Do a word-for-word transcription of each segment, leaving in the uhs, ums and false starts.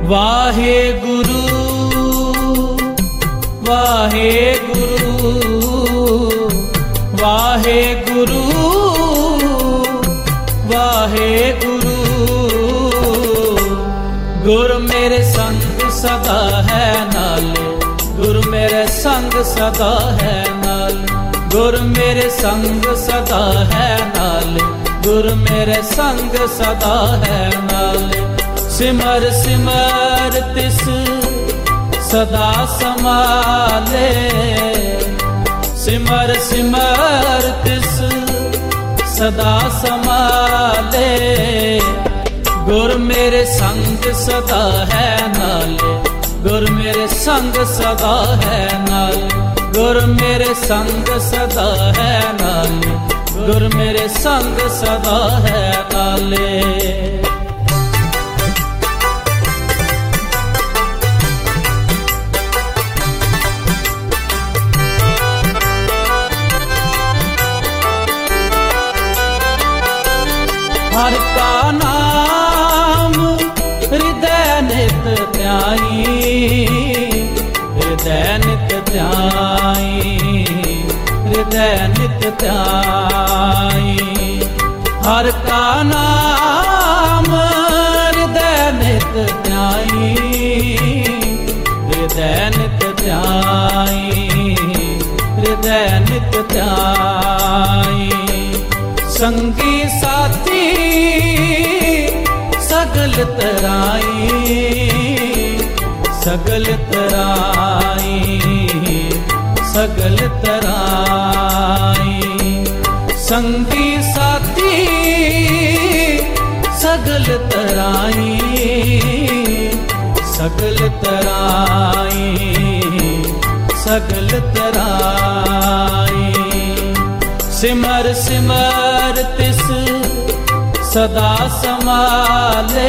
वाहे गुरु वाहे गुरु वाहे गुरु वाहे गुरु। गुरु मेरे संग सदा है नाले, गुरु मेरे संग सदा है नाले, गुरु मेरे संग सदा है नाले, गुरु मेरे संग सदा है नाले। सिमर सिमर तिस सदा समाले, सिमर सिमर तिस सदा समाले। गुरु मेरे संग सदा है नाले, गुरु मेरे संग सदा है नाले, गुरु मेरे संग सदा है नाले, गुरु मेरे संग सदा है नाले। हर का नाम हृदय नित ध्याई, हृदय नित ध्याई, हृदय नित ध्याई। हर का नाम हृदय नित ध्याई, हृदय नित ध्याई, हृदय नित ध्याई। संगी साथी सगल तराई, सगल तराई, सगल तराई। संगी साथी सगल तराई, सगल तराई, सगल तराई। सिमर सिमर तिस सदा समाले,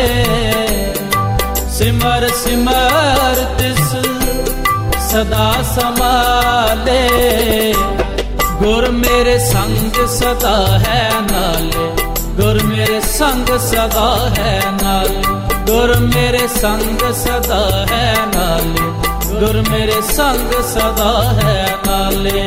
सिमर सिमर तिस सदा समाले। गुरु मेरे संग सदा है नाले, गुरु मेरे संग सदा है नाले, गुरु मेरे संग सदा है नाले, गुरु मेरे संग सदा है नाले।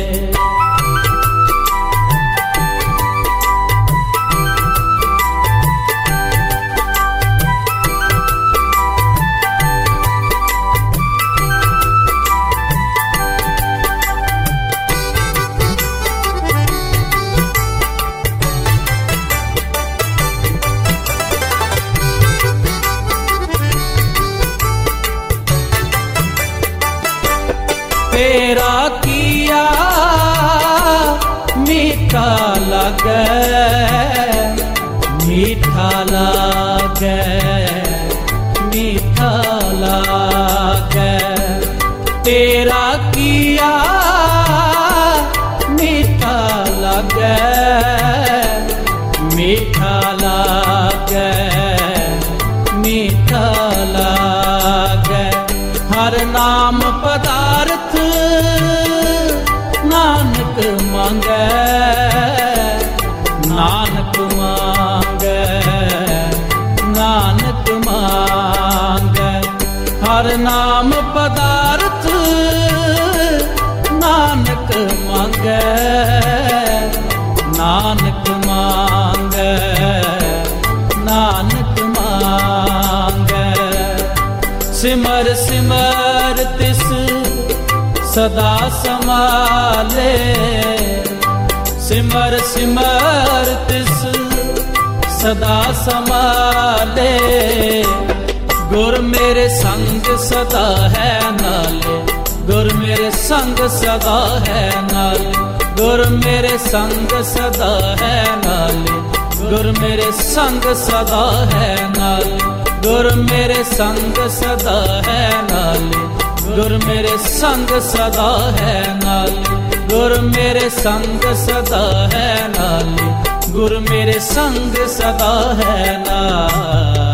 तेरा किया मीठा लागे, मीठा लागे, मीठा लागे। तेरा किया मीठा लागे, मीठा लागे, मीठा लागे। हर नाम पदार्थ नानक मांगे, नानक मांगे, नानक मांगे। हर नाम पदार्थ नानक मांगे, नानक मांगे, नानक मांगे। सिमर सिमर तिस सदा समाले, सिमर सिमर तिस सदा समाले। गुरु मेरे संग सदा है नाले, गुरु मेरे संग सदा है नाले, गुरु मेरे संग सदा है नाले, गुरु मेरे संग सदा है नाले, गुरु मेरे संग सदा है नाले, गुरु मेरे संग सदा है नाले, गुरु मेरे संग सदा है नाले, गुरु मेरे संग सदा है नाले।